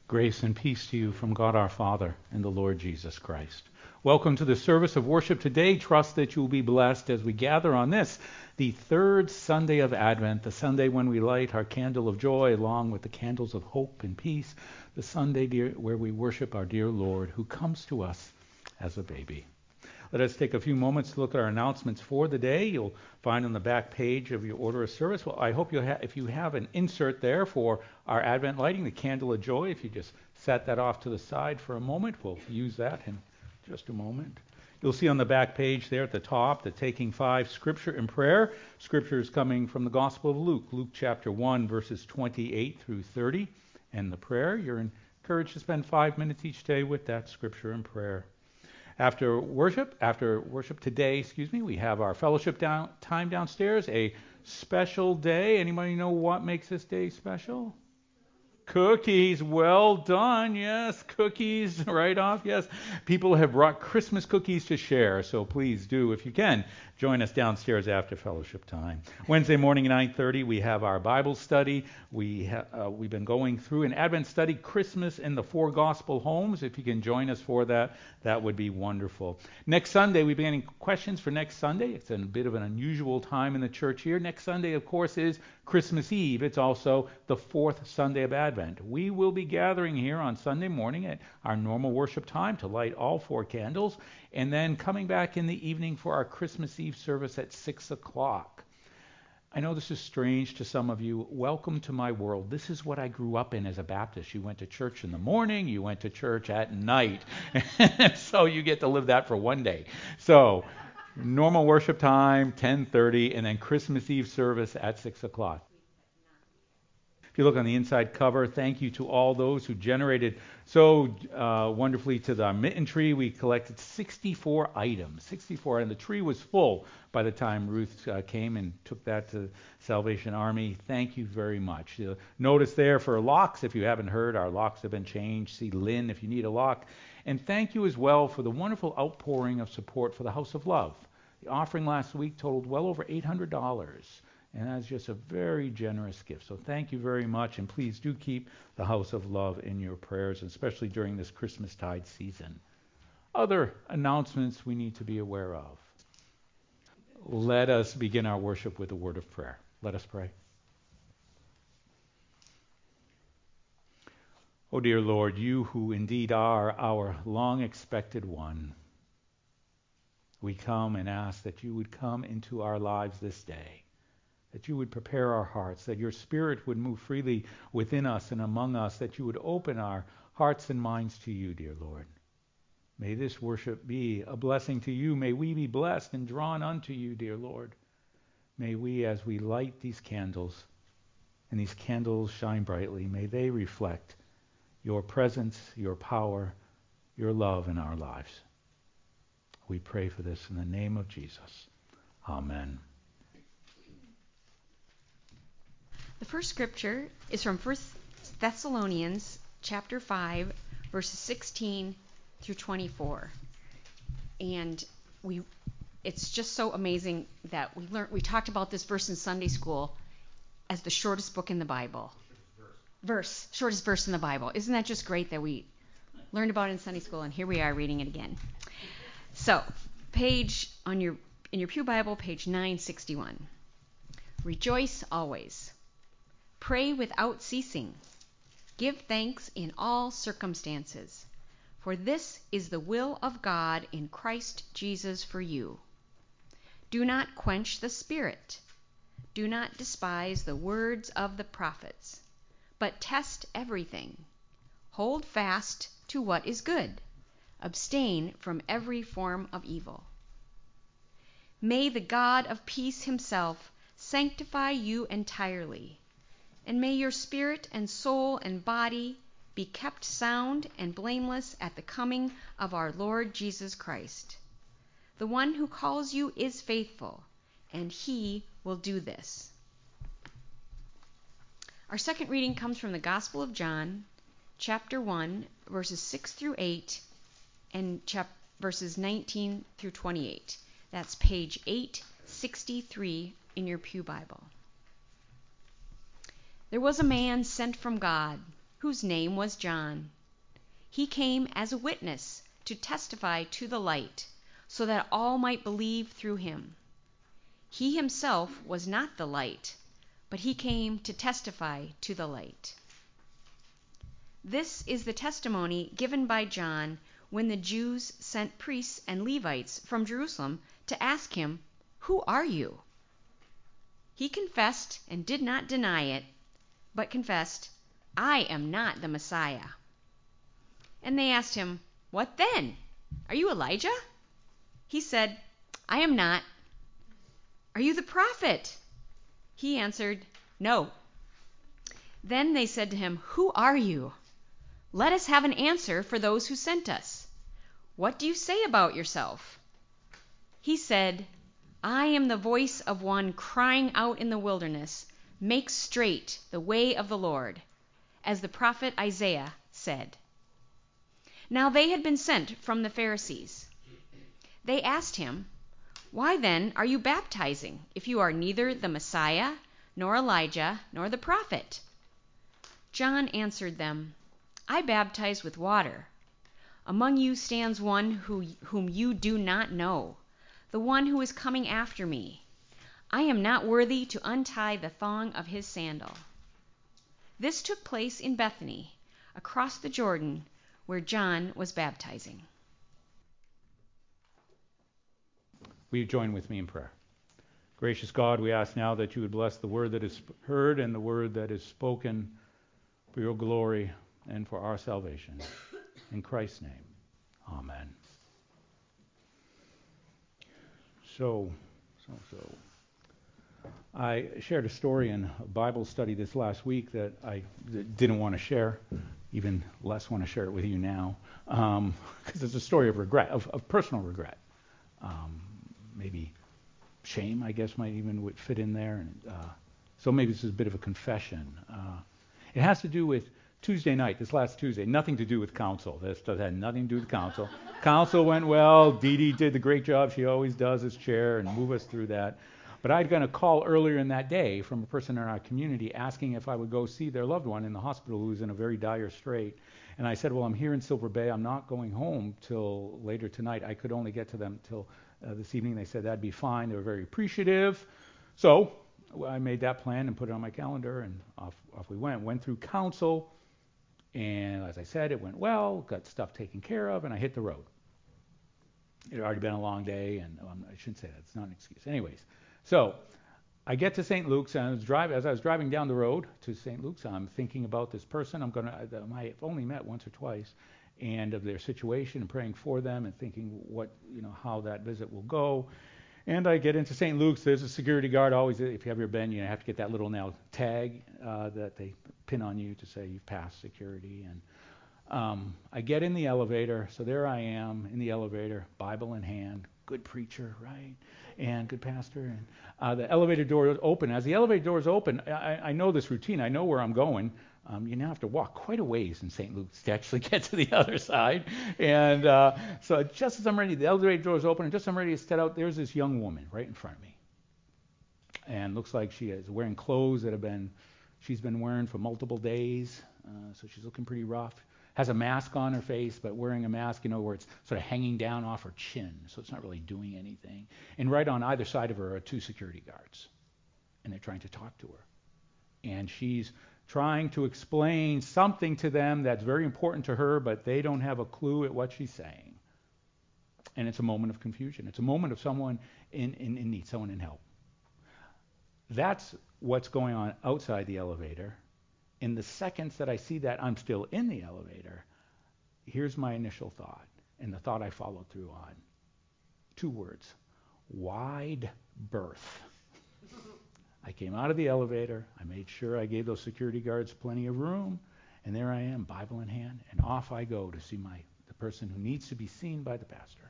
Grace and peace to you from God our Father and the Lord Jesus Christ. Welcome to the service of worship today. Trust that you will be blessed as we gather on this, the third Sunday of Advent, the Sunday when we light our candle of joy along with the candles of hope and peace, the Sunday where we worship our dear Lord who comes to us as a baby. Let us take a few moments to look at our announcements for the day. You'll find on the back page of your order of service. Well, I hope if you have an insert there for our Advent lighting, the candle of joy, if you just set that off to the side for a moment, we'll use that in just a moment. You'll see on the back page there at the top, the Taking 5 Scripture and Prayer. Scripture is coming from the Gospel of Luke, Luke chapter 1, verses 28 through 30. And the prayer, you're encouraged to spend 5 minutes each day with that Scripture and prayer. After worship today, we have our fellowship time downstairs, a special day. Anybody know what makes this day special? Cookies, well done. Yes, cookies right off. Yes, people have brought Christmas cookies to share, so please do, if you can, join us downstairs after fellowship time. Wednesday morning at 9:30, we have our Bible study. We've been going through an Advent study, Christmas in the Four Gospel Homes. If you can join us for that, that would be wonderful. Next Sunday, we're beginning questions for next Sunday. It's a bit of an unusual time in the church here. Next Sunday, of course, is Christmas Eve. It's also the fourth Sunday of Advent. We will be gathering here on Sunday morning at our normal worship time to light all 4 candles, and then coming back in the evening for our Christmas Eve service at 6 o'clock. I know this is strange to some of you. Welcome to my world. This is what I grew up in as a Baptist. You went to church in the morning, you went to church at night. So you get to live that for one day. So normal worship time, 10:30, and then Christmas Eve service at 6 o'clock. If you look on the inside cover, thank you to all those who generated so wonderfully to the mitten tree. We collected 64 items. 64, and the tree was full by the time Ruth came and took that to Salvation Army. Thank you very much. Notice there for locks, if you haven't heard, our locks have been changed. See Lynn if you need a lock. And thank you as well for the wonderful outpouring of support for the House of Love. The offering last week totaled well over $800. And that's just a very generous gift. So thank you very much. And please do keep the House of Love in your prayers, especially during this Christmastide season. Other announcements we need to be aware of. Let us begin our worship with a word of prayer. Let us pray. Oh dear Lord, you who indeed are our long-expected one, we come and ask that you would come into our lives this day, that you would prepare our hearts, that your Spirit would move freely within us and among us, that you would open our hearts and minds to you, dear Lord. May this worship be a blessing to you. May we be blessed and drawn unto you, dear Lord. May we, as we light these candles, and these candles shine brightly, may they reflect your presence, your power, your love in our lives. We pray for this in the name of Jesus. Amen. The first scripture is from 1 Thessalonians chapter 5, verses 16 through 24. And it's just so amazing that we talked about this verse in Sunday school as the shortest book in the Bible. Shortest verse in the Bible. Isn't that just great that we learned about it in Sunday school, and here we are reading it again. So, in your Pew Bible, page 961. Rejoice always. Pray without ceasing. Give thanks in all circumstances, for this is the will of God in Christ Jesus for you. Do not quench the Spirit. Do not despise the words of the prophets, but test everything. Hold fast to what is good. Abstain from every form of evil. May the God of peace himself sanctify you entirely, and may your spirit and soul and body be kept sound and blameless at the coming of our Lord Jesus Christ. The one who calls you is faithful, and he will do this. Our second reading comes from the Gospel of John, chapter 1, verses 6 through 8, and verses 19 through 28. That's page 863 in your Pew Bible. There was a man sent from God, whose name was John. He came as a witness to testify to the light, so that all might believe through him. He himself was not the light, but he came to testify to the light. This is the testimony given by John when the Jews sent priests and Levites from Jerusalem to ask him, "Who are you?" He confessed and did not deny it, but confessed, "I am not the Messiah." And they asked him, "What then? Are you Elijah?" He said, "I am not." "Are you the prophet?" He answered, "No." Then they said to him, "Who are you? Let us have an answer for those who sent us. What do you say about yourself?" He said, "I am the voice of one crying out in the wilderness, 'Make straight the way of the Lord,' as the prophet Isaiah said." Now they had been sent from the Pharisees. They asked him, "Why then are you baptizing, if you are neither the Messiah, nor Elijah, nor the prophet?" John answered them, "I baptize with water. Among you stands one whom you do not know, the one who is coming after me. I am not worthy to untie the thong of his sandal." This took place in Bethany, across the Jordan, where John was baptizing. Will you join with me in prayer? Gracious God, we ask now that you would bless the word that is heard and the word that is spoken for your glory and for our salvation. In Christ's name, amen. So, I shared a story in a Bible study this last week that I didn't want to share, even less want to share it with you now, because it's a story of regret, of personal regret. Maybe shame, I guess, might even would fit in there. And so maybe this is a bit of a confession. It has to do with Tuesday night, this last Tuesday, nothing to do with council. This had nothing to do with council. Council went well. Dee Dee did the great job she always does as chair and move us through that. But I'd gotten a call earlier in that day from a person in our community asking if I would go see their loved one in the hospital who was in a very dire strait. And I said, well, I'm here in Silver Bay. I'm not going home till later tonight. I could only get to them till this evening. They said that'd be fine. They were very appreciative. So I made that plan and put it on my calendar, and off we went. Went through council. And as I said, it went well, got stuff taken care of, and I hit the road. It had already been a long day, and I shouldn't say that. It's not an excuse. Anyways, so I get to St. Luke's, and as I was driving down the road to St. Luke's, I'm thinking about this person I've only met once or twice, and of their situation, and praying for them, and thinking how that visit will go. And I get into St. Luke's. There's a security guard always. If you've ever been, you have to get that little now tag that they pin on you to say you've passed security. And I get in the elevator. So there I am in the elevator, Bible in hand, good preacher, right? And good pastor. And the elevator door is open. As the elevator door is open, I know this routine. I know where I'm going. You now have to walk quite a ways in St. Luke's to actually get to the other side. And so just as I'm ready, the elevator door is open, and just as I'm ready to step out, there's this young woman right in front of me. And looks like she is wearing clothes that she's been wearing for multiple days. So she's looking pretty rough. Has a mask on her face, but wearing a mask, where it's sort of hanging down off her chin, so it's not really doing anything. And right on either side of her are two security guards, and they're trying to talk to her. And she's trying to explain something to them that's very important to her, but they don't have a clue at what she's saying. And it's a moment of confusion. It's a moment of someone in need, someone in help. That's what's going on outside the elevator. In the seconds that I see that I'm still in the elevator, here's my initial thought, and the thought I followed through on. 2 words: wide berth. I came out of the elevator. I made sure I gave those security guards plenty of room, and there I am, Bible in hand, and off I go to see the person who needs to be seen by the pastor.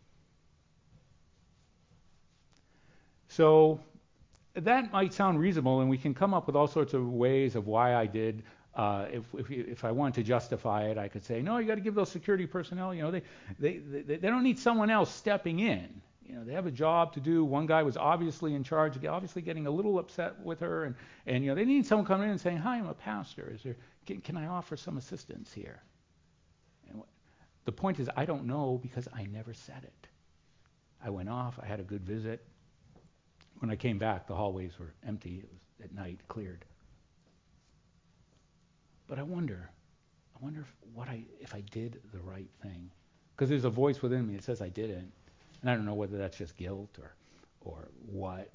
So that might sound reasonable, and we can come up with all sorts of ways of why I did. If I wanted to justify it, I could say, no, you got to give those security personnel. They don't need someone else stepping in. They have a job to do. One guy was obviously in charge, obviously getting a little upset with her, and they need someone coming in and saying, "Hi, I'm a pastor. can I offer some assistance here? And the point is, I don't know because I never said it. I went off. I had a good visit. When I came back, the hallways were empty. It was at night, cleared. But I wonder if I did the right thing, because there's a voice within me that says I didn't, and I don't know whether that's just guilt or what.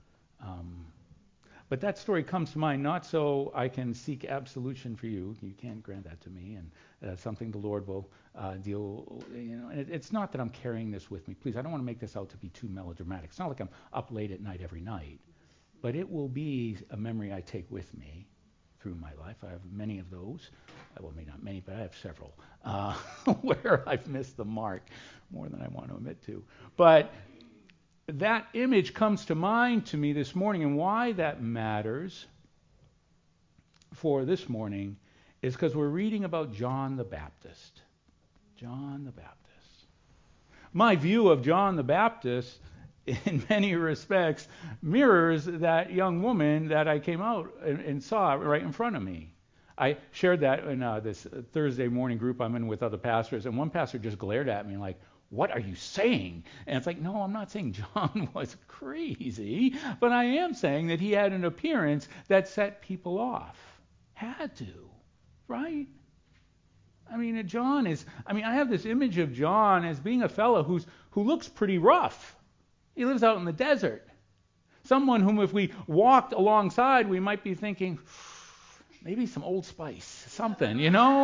But that story comes to mind not so I can seek absolution for you. You can't grant that to me, and that's something the Lord will deal. And it's not that I'm carrying this with me. Please, I don't want to make this out to be too melodramatic. It's not like I'm up late at night every night, but it will be a memory I take with me through my life. I have many of those. Well, maybe not many, but I have several where I've missed the mark more than I want to admit to. But that image comes to mind to me this morning, and why that matters for this morning is because we're reading about John the Baptist. John the Baptist. My view of John the Baptist, in many respects, mirrors that young woman that I came out and saw right in front of me. I shared that in this Thursday morning group I'm in with other pastors, and one pastor just glared at me like, "What are you saying?" And it's like, no, I'm not saying John was crazy, but I am saying that he had an appearance that set people off. Had to, right? I mean, I have this image of John as being a fellow who looks pretty rough. He lives out in the desert. Someone whom if we walked alongside, we might be thinking, maybe some Old Spice, something,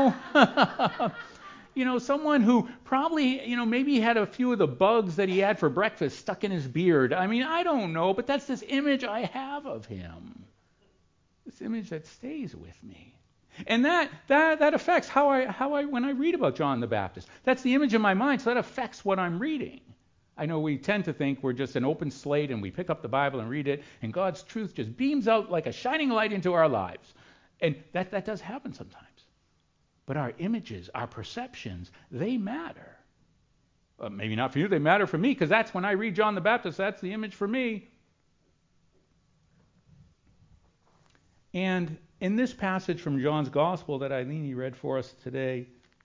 someone who probably, maybe had a few of the bugs that he had for breakfast stuck in his beard. I mean, I don't know, but that's this image I have of him. This image that stays with me. And that affects how I when I read about John the Baptist. That's the image in my mind, so that affects what I'm reading. I know we tend to think we're just an open slate and we pick up the Bible and read it, and God's truth just beams out like a shining light into our lives. And that does happen sometimes. But our images, our perceptions, they matter. Maybe not for you, they matter for me, because that's when I read John the Baptist, that's the image for me. And in this passage from John's Gospel that Eileen read for us today,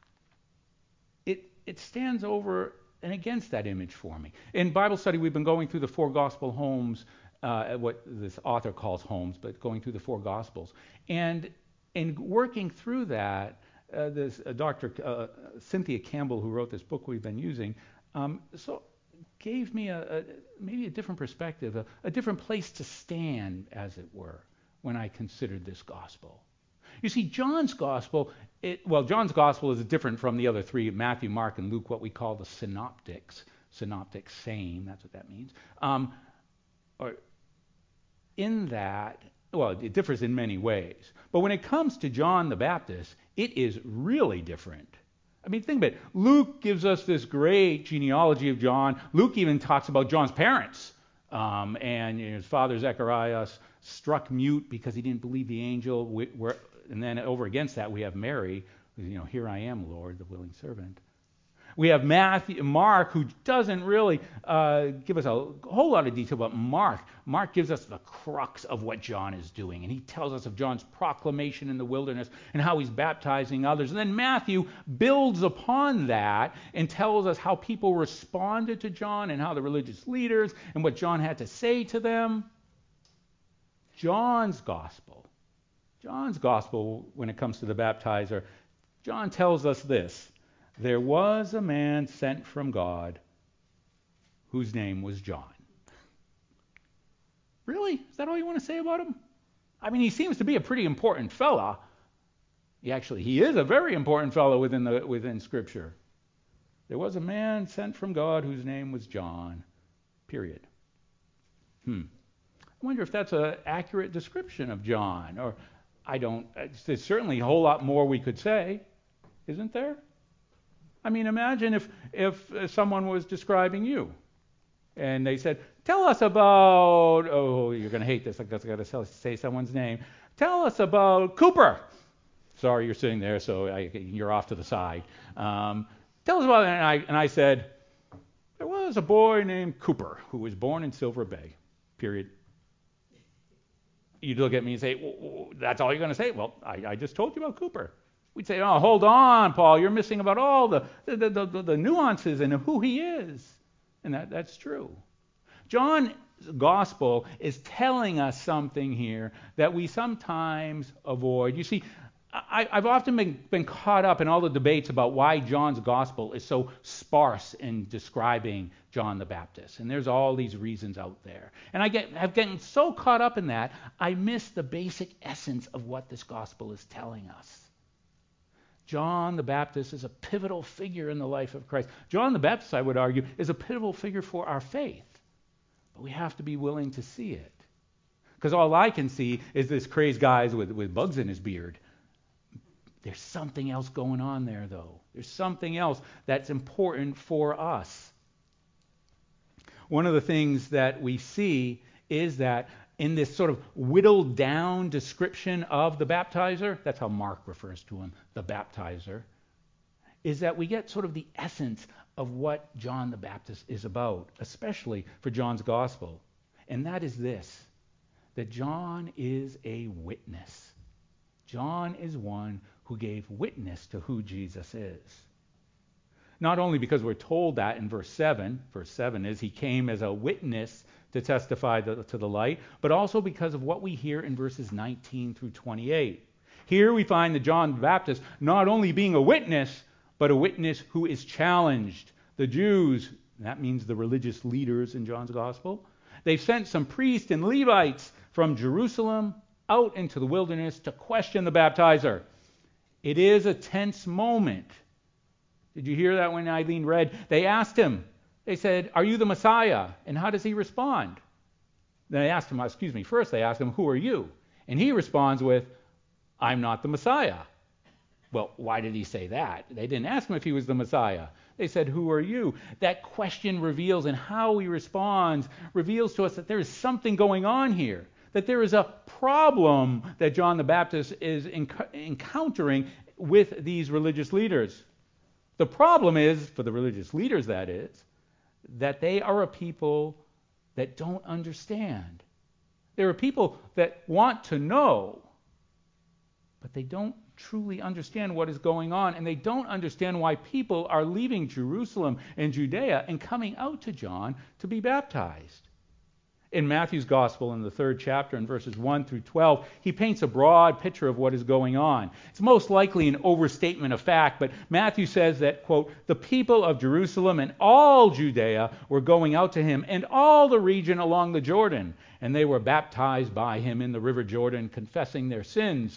it stands over and against that image for me. In Bible study, we've been going through the four Gospel homes, what this author calls homes, but going through the four Gospels. And in working through that, this Dr. Cynthia Campbell, who wrote this book we've been using, so gave me maybe a different perspective, a different place to stand, as it were, when I considered this gospel. You see, John's gospel is different from the other three, Matthew, Mark, and Luke, what we call the synoptics. Synoptic saying, that's what that means. Or in that, well, it differs in many ways. But when it comes to John the Baptist, it is really different. I mean, think about it. Luke gives us this great genealogy of John. Luke even talks about John's parents. And his father, Zechariah, struck mute because he didn't believe the angel. And then over against that, we have Mary, here I am, Lord, the willing servant. We have Mark, who doesn't really give us a whole lot of detail, but Mark gives us the crux of what John is doing. And he tells us of John's proclamation in the wilderness and how he's baptizing others. And then Matthew builds upon that and tells us how people responded to John and how the religious leaders and what John had to say to them. John's gospel, when it comes to the baptizer, John tells us this. There was a man sent from God whose name was John. Really? Is that all you want to say about him? I mean, he seems to be a pretty important fella. He is a very important fellow within Scripture. There was a man sent from God whose name was John. Period. I wonder if that's an accurate description of John. Or there's certainly a whole lot more we could say, isn't there? I mean, imagine if someone was describing you, and they said, "Tell us about," you're going to hate this, I've got to say someone's name. "Tell us about Cooper." Sorry, you're sitting there, so you're off to the side. Tell us about, and I said, there was a boy named Cooper who was born in Silver Bay. Period. you'd look at me and say, well, that's all you're going to say? Well, I just told you about Cooper. We'd say, oh, hold on, Paul, you're missing about all the nuances and who he is. And that's true. John's gospel is telling us something here that we sometimes avoid. You see, I've often been caught up in all the debates about why John's gospel is so sparse in describing John the Baptist. And there's all these reasons out there. And I've gotten so caught up in that, I miss the basic essence of what this gospel is telling us. John the Baptist is a pivotal figure in the life of Christ. John the Baptist, I would argue, is a pivotal figure for our faith. But we have to be willing to see it. Because all I can see is this crazed guy with bugs in his beard. There's something else going on there, though. There's something else that's important for us. One of the things that we see is that in this sort of whittled down description of the baptizer, that's how Mark refers to him, the baptizer, is that we get sort of the essence of what John the Baptist is about, especially for John's gospel. And that is this, that John is a witness. John is one who gave witness to who Jesus is. Not only because we're told that in verse 7 is he came as a witness to testify to the light, but also because of what we hear in verses 19 through 28. Here we find that John the Baptist not only being a witness, but a witness who is challenged. The Jews, that means the religious leaders in John's gospel, they've sent some priests and Levites from Jerusalem out into the wilderness to question the baptizer. It is a tense moment. Did you hear that when Eileen read? They asked him, they said, "Are you the Messiah?" And how does he respond? They asked him, first they asked him, "Who are you?" And he responds with, "I'm not the Messiah." Well, why did he say that? They didn't ask him if he was the Messiah. They said, "Who are you?" That question reveals, and how he responds, reveals to us that there is something going on here. That there is a problem that John the Baptist is encountering with these religious leaders. The problem is, for the religious leaders that is, that they are a people that don't understand. There are people that want to know, but they don't truly understand what is going on, and they don't understand why people are leaving Jerusalem and Judea and coming out to John to be baptized. In Matthew's Gospel, in the 3rd chapter, in verses 1 through 12, he paints a broad picture of what is going on. It's most likely an overstatement of fact, but Matthew says that, quote, "the people of Jerusalem and all Judea were going out to him, and all the region along the Jordan, and they were baptized by him in the river Jordan, confessing their sins."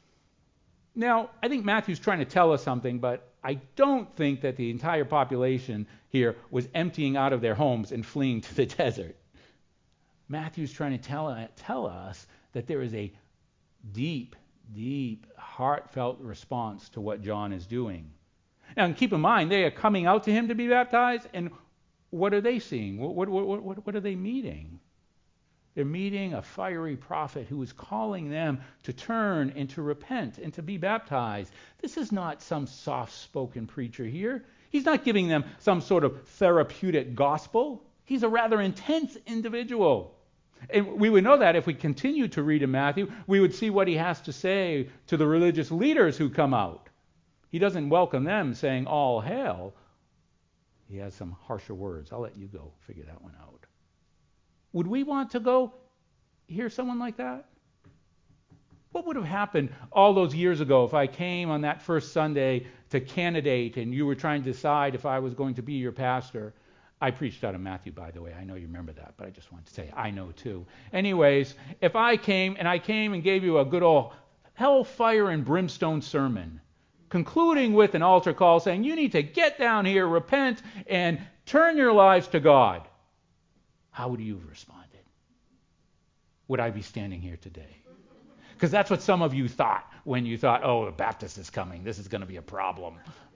Now, I think Matthew's trying to tell us something, but I don't think that the entire population here was emptying out of their homes and fleeing to the desert. Matthew's trying to tell us that there is a deep, heartfelt response to what John is doing. Now, and keep in mind, they are coming out to him to be baptized, and what are they seeing? What are they meeting? They're meeting a fiery prophet who is calling them to turn and to repent and to be baptized. This is not some soft-spoken preacher here. He's not giving them some sort of therapeutic gospel. He's a rather intense individual. And we would know that if we continue to read in Matthew, we would see what he has to say to the religious leaders who come out. He doesn't welcome them saying, "All hail." He has some harsher words. I'll let you go figure that one out. Would we want to go hear someone like that? What would have happened all those years ago if I came on that first Sunday to candidate and you were trying to decide if I was going to be your pastor? I preached out of Matthew, by the way. I know you remember that, but I just wanted to say I know too. Anyways, if I came and gave you a good old hellfire and brimstone sermon, concluding with an altar call saying you need to get down here, repent, and turn your lives to God, how would you have responded? Would I be standing here today? Because that's what some of you thought when you thought, "Oh, the Baptist is coming. This is going to be a problem."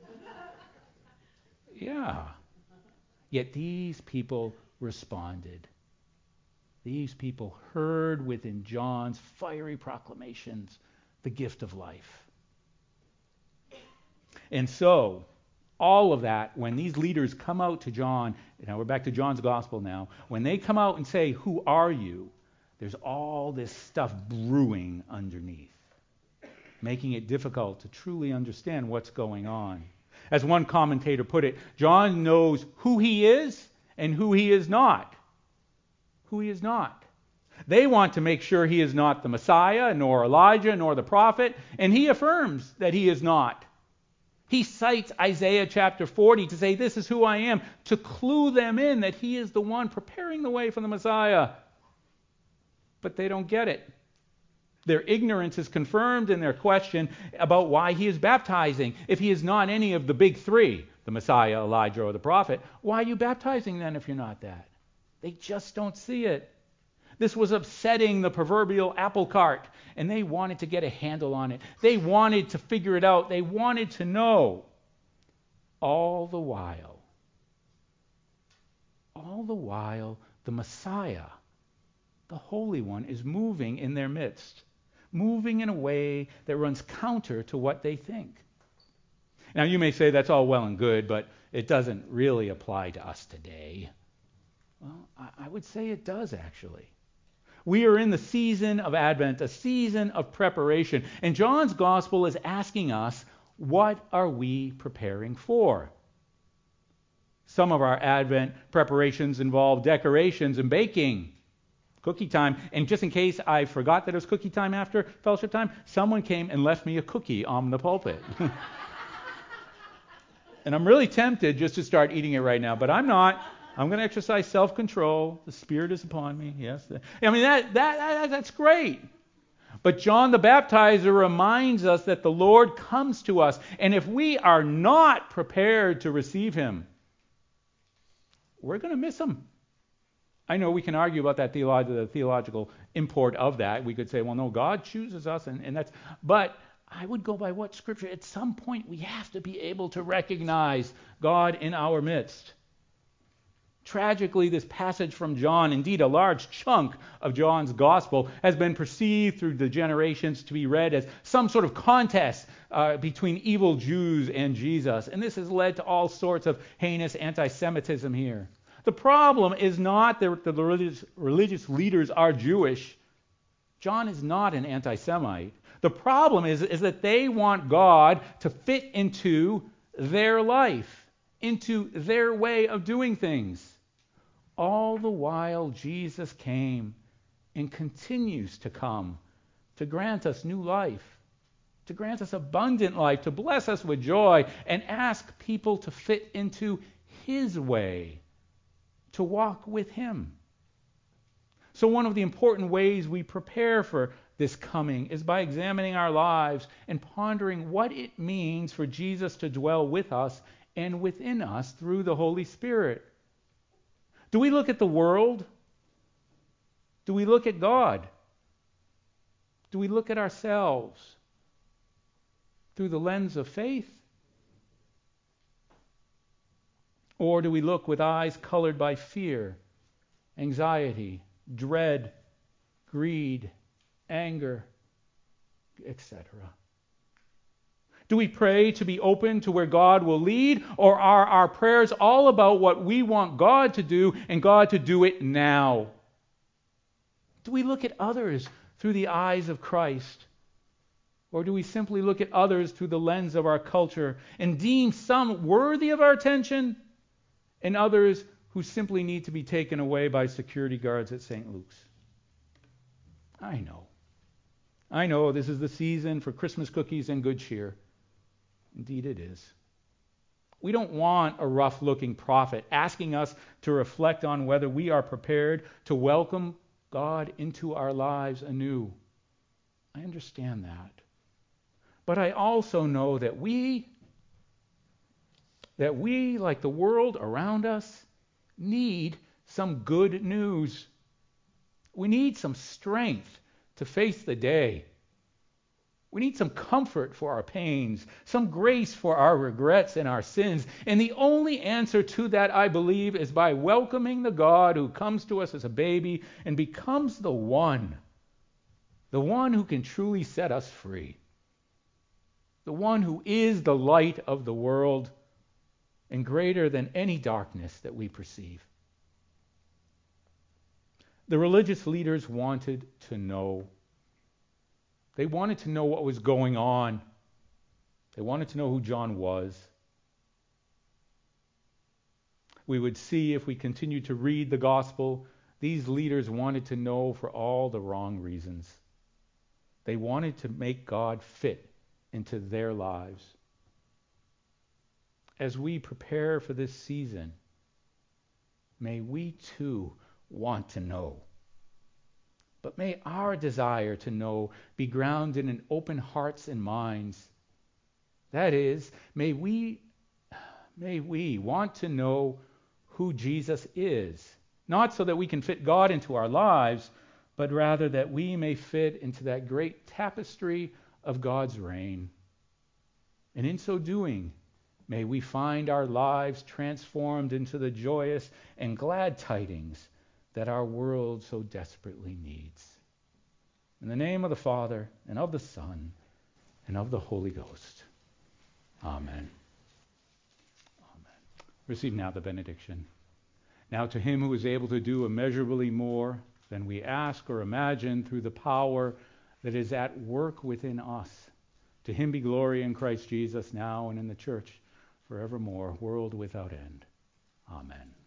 Yeah. Yet these people responded. These people heard within John's fiery proclamations the gift of life. And so, all of that, when these leaders come out to John, now we're back to John's gospel now, when they come out and say, "Who are you?" there's all this stuff brewing underneath, making it difficult to truly understand what's going on. As one commentator put it, John knows who he is and who he is not. Who he is not. They want to make sure he is not the Messiah, nor Elijah, nor the prophet, and he affirms that he is not. He cites Isaiah chapter 40 to say, this is who I am, to clue them in that he is the one preparing the way for the Messiah. But they don't get it. Their ignorance is confirmed in their question about why he is baptizing. If he is not any of the big three, the Messiah, Elijah, or the prophet, why are you baptizing then if you're not that? They just don't see it. This was upsetting the proverbial apple cart, and they wanted to get a handle on it. They wanted to figure it out. They wanted to know. All the while, the Messiah, the Holy One, is moving in their midst, moving in a way that runs counter to what they think. Now, you may say that's all well and good, but it doesn't really apply to us today. Well, I would say it does, actually. We are in the season of Advent, a season of preparation. And John's gospel is asking us, what are we preparing for? Some of our Advent preparations involve decorations and baking, cookie time. And just in case I forgot that it was cookie time after fellowship time, someone came and left me a cookie on the pulpit. And I'm really tempted just to start eating it right now, but I'm not. I'm going to exercise self-control. The Spirit is upon me. Yes. I mean, that's great. But John the Baptizer reminds us that the Lord comes to us. And if we are not prepared to receive him, we're going to miss him. I know we can argue about that the theological import of that. We could say, well, no, God chooses us, and that's... But I would go by what Scripture... At some point, we have to be able to recognize God in our midst. Tragically, this passage from John, indeed a large chunk of John's gospel, has been perceived through the generations to be read as some sort of contest between evil Jews and Jesus. And this has led to all sorts of heinous anti-Semitism here. The problem is not that the religious leaders are Jewish. John is not an anti-Semite. The problem is that they want God to fit into their life, into their way of doing things. All the while, Jesus came and continues to come to grant us new life, to grant us abundant life, to bless us with joy, and ask people to fit into his way, to walk with him. So one of the important ways we prepare for this coming is by examining our lives and pondering what it means for Jesus to dwell with us and within us through the Holy Spirit. Do we look at the world? Do we look at God? Do we look at ourselves through the lens of faith? Or do we look with eyes colored by fear, anxiety, dread, greed, anger, etc.? Do we pray to be open to where God will lead, or are our prayers all about what we want God to do and God to do it now? Do we look at others through the eyes of Christ, or do we simply look at others through the lens of our culture and deem some worthy of our attention and others who simply need to be taken away by security guards at St. Luke's? I know this is the season for Christmas cookies and good cheer. Indeed it is. We don't want a rough-looking prophet asking us to reflect on whether we are prepared to welcome God into our lives anew. I understand that. But I also know that we, like the world around us, need some good news. We need some strength to face the day. We need some comfort for our pains, some grace for our regrets and our sins. And the only answer to that, I believe, is by welcoming the God who comes to us as a baby and becomes the one who can truly set us free, the one who is the light of the world and greater than any darkness that we perceive. The religious leaders wanted to know. They wanted to know what was going on. They wanted to know who John was. We would see if we continue to read the gospel, these leaders wanted to know for all the wrong reasons. They wanted to make God fit into their lives. As we prepare for this season, may we too want to know. But may our desire to know be grounded in open hearts and minds. That is, may we want to know who Jesus is, not so that we can fit God into our lives, but rather that we may fit into that great tapestry of God's reign. And in so doing, may we find our lives transformed into the joyous and glad tidings that our world so desperately needs. In the name of the Father, and of the Son, and of the Holy Ghost. Amen. Receive now the benediction. Now to him who is able to do immeasurably more than we ask or imagine through the power that is at work within us, to him be glory in Christ Jesus now and in the church forevermore, world without end. Amen.